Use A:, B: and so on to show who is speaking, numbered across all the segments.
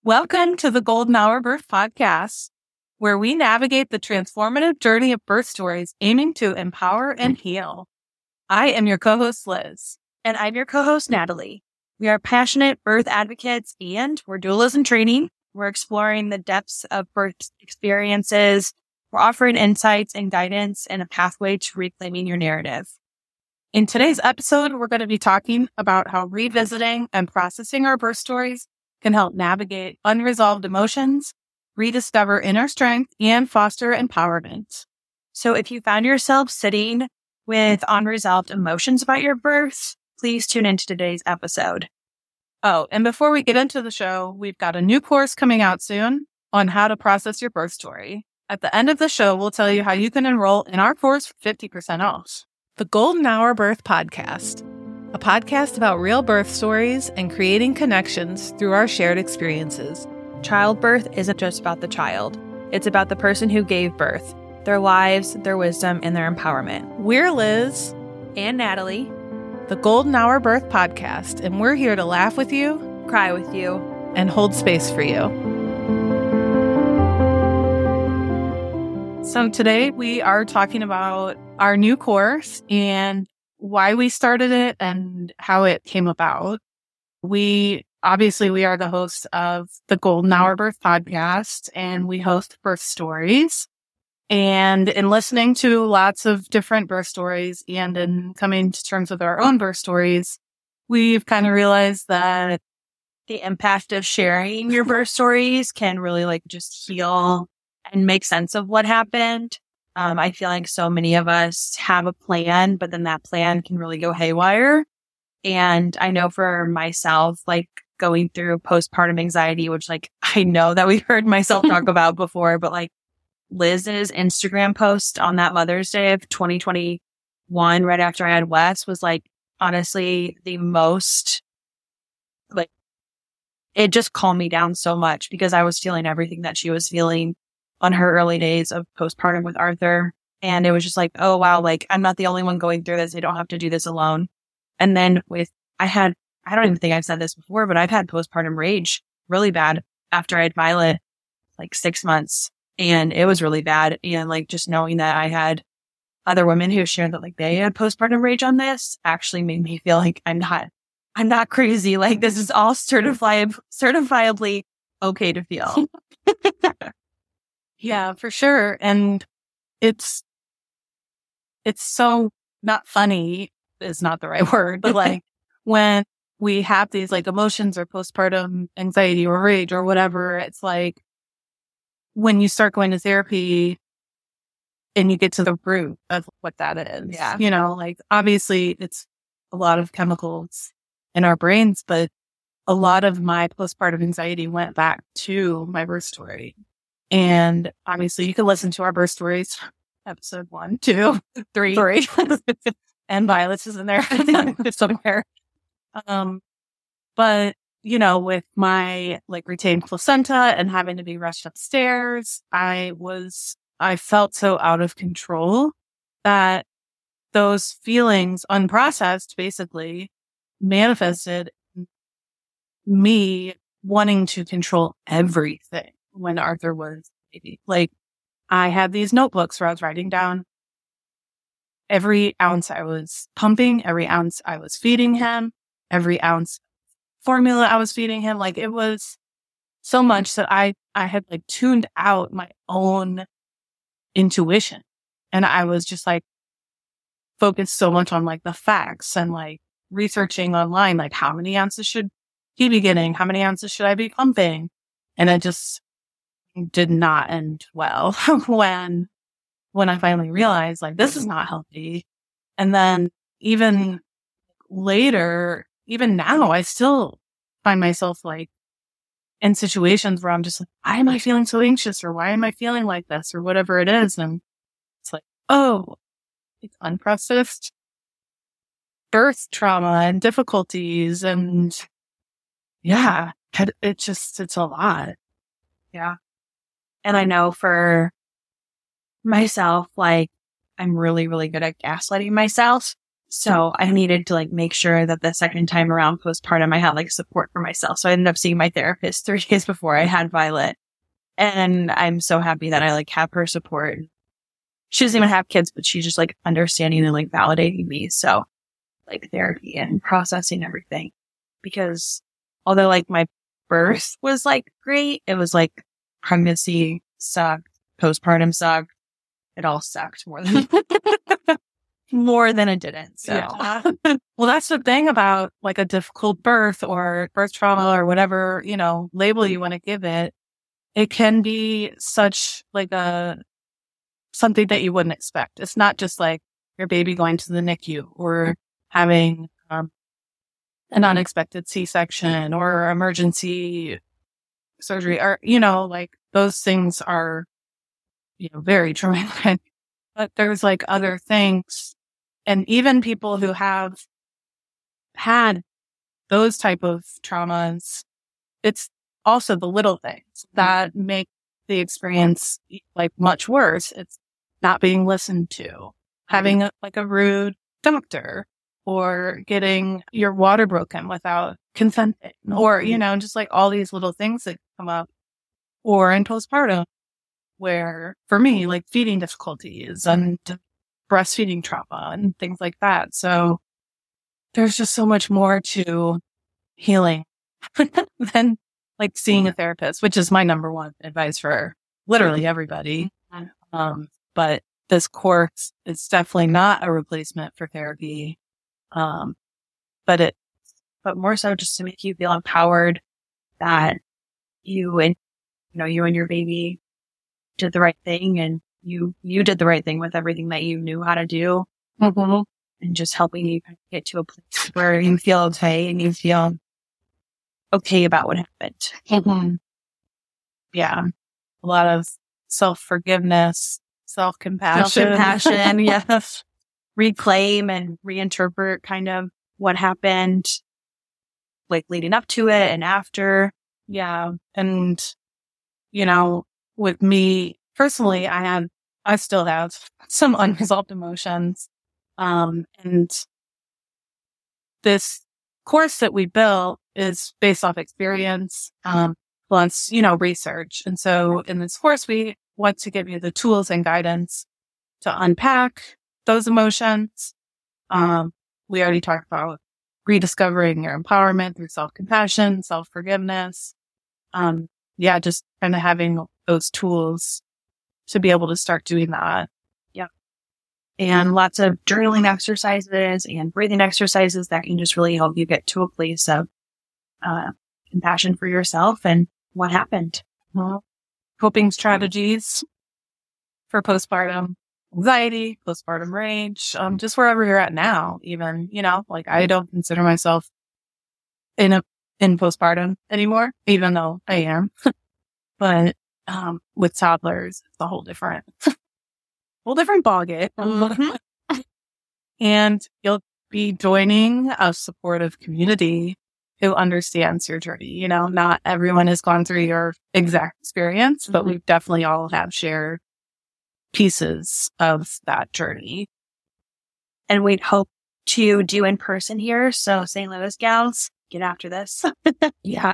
A: Welcome to the Golden Hour Birth Podcast, where we navigate the transformative journey of birth stories aiming to empower and heal. I am your co-host, Liz.
B: And I'm your co-host, Natalie. We are passionate birth advocates and we're doulas in training. We're exploring the depths of birth experiences. We're offering insights and guidance and a pathway to reclaiming your narrative.
A: In today's episode, we're going to be talking about how revisiting and processing our birth stories can help navigate unresolved emotions, rediscover inner strength, and foster empowerment.
B: So if you found yourself sitting with unresolved emotions about your birth, please tune into today's episode.
A: Oh, and before we get into the show, we've got a new course coming out soon on how to process your birth story. At the end of the show, we'll tell you how you can enroll in our course for 50% off. The Golden Hour Birth Podcast, a podcast about real birth stories and creating connections through our shared experiences.
B: Childbirth isn't just about the child. It's about the person who gave birth, their lives, their wisdom, and their empowerment.
A: We're Liz
B: and Natalie,
A: the Golden Hour Birth Podcast, and we're here to laugh with you,
B: cry with you,
A: and hold space for you. So today we are talking about our new course and why we started it and how it came about. We are the hosts of the Golden Hour Birth Podcast, and we host birth stories. And in listening to lots of different birth stories and in coming to terms with our own birth stories, we've kind of realized that
B: the impact of sharing your birth stories can really just heal and make sense of what happened. I feel like so many of us have a plan, but then that plan can really go haywire. And I know for myself, going through postpartum anxiety, which I know that we've heard myself talk about before, but Liz's Instagram post on that Mother's Day of 2021, right after I had Wes, was honestly the most, it just calmed me down so much because I was feeling everything that she was feeling on her early days of postpartum with Arthur. And it was just oh, wow, I'm not the only one going through this. I don't have to do this alone. And then I don't even think I've said this before, but I've had postpartum rage really bad after I had Violet, 6 months. And it was really bad. And just knowing that I had other women who shared that they had postpartum rage on this actually made me feel like I'm not crazy. This is all certifiably okay to feel.
A: Yeah, for sure. And it's so not funny is not the right word, but when we have these emotions or postpartum anxiety or rage or whatever, it's when you start going to therapy and you get to the root of what that is.
B: Yeah.
A: Obviously it's a lot of chemicals in our brains, but a lot of my postpartum anxiety went back to my birth story. And obviously you can listen to our birth stories, episode 1, 2, 3. And Violet's is in there somewhere. But with my retained placenta and having to be rushed upstairs, I felt so out of control that those feelings unprocessed basically manifested me wanting to control everything. When Arthur was a baby, I had these notebooks where I was writing down every ounce I was pumping, every ounce I was feeding him, every ounce formula I was feeding him. It was so much that I had tuned out my own intuition. And I was just focused so much on the facts and researching online, how many ounces should he be getting? How many ounces should I be pumping? And it just did not end well when I finally realized this is not healthy. And then even later, even now, I still find myself in situations where I'm just why am I feeling so anxious, or why am I feeling like this, or whatever it is. And it's oh, it's unprocessed birth trauma and difficulties. And yeah, it's a lot.
B: Yeah. And I know for myself, I'm really, really good at gaslighting myself. So I needed to like make sure that the second time around postpartum, I had like support for myself. So I ended up seeing my therapist 3 days before I had Violet. And I'm so happy that I like have her support. She doesn't even have kids, but she's just like understanding and like validating me. So like therapy and processing everything, because although like my birth was like great, it was like pregnancy sucked, postpartum sucked. It all sucked more than more than it didn't. So
A: yeah. Well, that's the thing about like a difficult birth or birth trauma or whatever, label you want to give it. It can be such like something that you wouldn't expect. It's not just like your baby going to the NICU or having an unexpected C-section or emergency surgery, or, like those things are, very traumatic. But there's like other things. And even people who have had those type of traumas, it's also the little things that make the experience like much worse. It's not being listened to, having a rude doctor, or getting your water broken without consenting, or, just like all these little things that come up, or in postpartum where for me, like feeding difficulties and breastfeeding trauma and things like that. So there's just so much more to healing than like seeing a therapist, which is my number one advice for literally everybody. But this course is definitely not a replacement for therapy. But more so just to make you feel empowered that you and your baby did the right thing, and you did the right thing with everything that you knew how to do, and just helping you get to a place where you feel okay and you feel okay about what happened. Yeah. A lot of self-forgiveness, self-compassion.
B: Yes. Reclaim and reinterpret kind of what happened, like leading up to it and after.
A: Yeah. And, with me personally, I still have some unresolved emotions. And this course that we built is based off experience, plus, research. And so in this course, we want to give you the tools and guidance to unpack those emotions. We already talked about rediscovering your empowerment through self-compassion, self-forgiveness. Just kind of having those tools to be able to start doing that.
B: Yeah. And lots of journaling exercises and breathing exercises that can just really help you get to a place of compassion for yourself and what happened.
A: Coping strategies for postpartum anxiety, postpartum rage, just wherever you're at now, even, like I don't consider myself in postpartum anymore, even though I am. But with toddlers, it's a whole different ballgame. And you'll be joining a supportive community who understands your journey. Not everyone has gone through your exact experience, but we definitely all have shared pieces of that journey.
B: And we'd hope to do in person here. So St. Louis gals, get after this.
A: Yeah.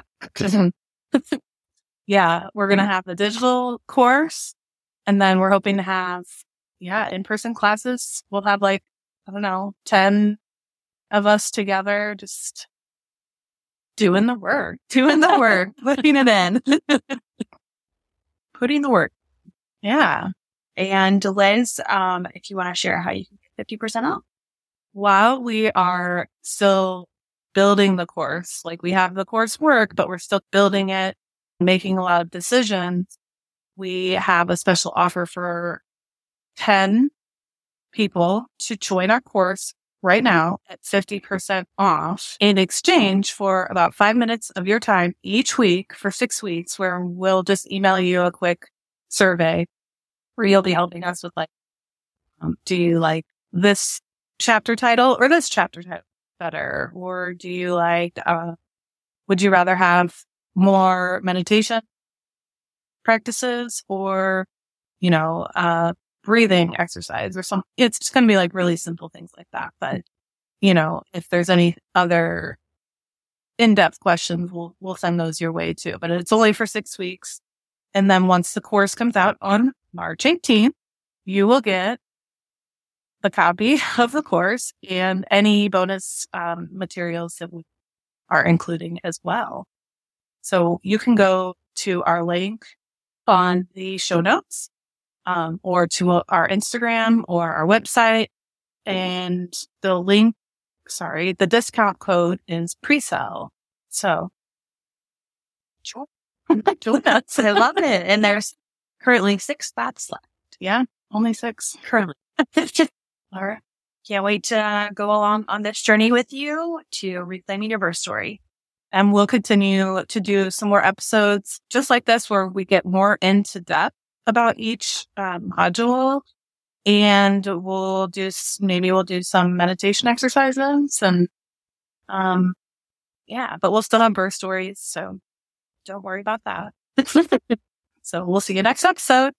A: Yeah. We're going to have the digital course, and then we're hoping to have, in-person classes. We'll have 10 of us together, just doing the work, putting it in, putting the work. Yeah.
B: And Liz, if you want to share how you can get 50% off.
A: While we are still building the course, like we have the course work, but we're still building it, making a lot of decisions. We have a special offer for 10 people to join our course right now at 50% off in exchange for about 5 minutes of your time each week for 6 weeks, where we'll just email you a quick survey where you'll be helping us with do you like this chapter title or this chapter title better? Or do you would you rather have more meditation practices or, breathing exercise or something? It's just going to be really simple things like that. But if there's any other in-depth questions, we'll send those your way too. But it's only for 6 weeks. And then once the course comes out on March 18th, you will get the copy of the course and any bonus materials that we are including as well. So you can go to our link on the show notes or to our Instagram or our website. And the discount code is pre-sale. So join us.
B: I love it. And there's currently 6 spots left.
A: Yeah, only 6
B: currently. All right. Can't wait to go along on this journey with you to reclaiming your birth story.
A: And we'll continue to do some more episodes just like this where we get more into depth about each module. And we'll do some meditation exercises and but we'll still have birth stories. So don't worry about that. So we'll see you next episode.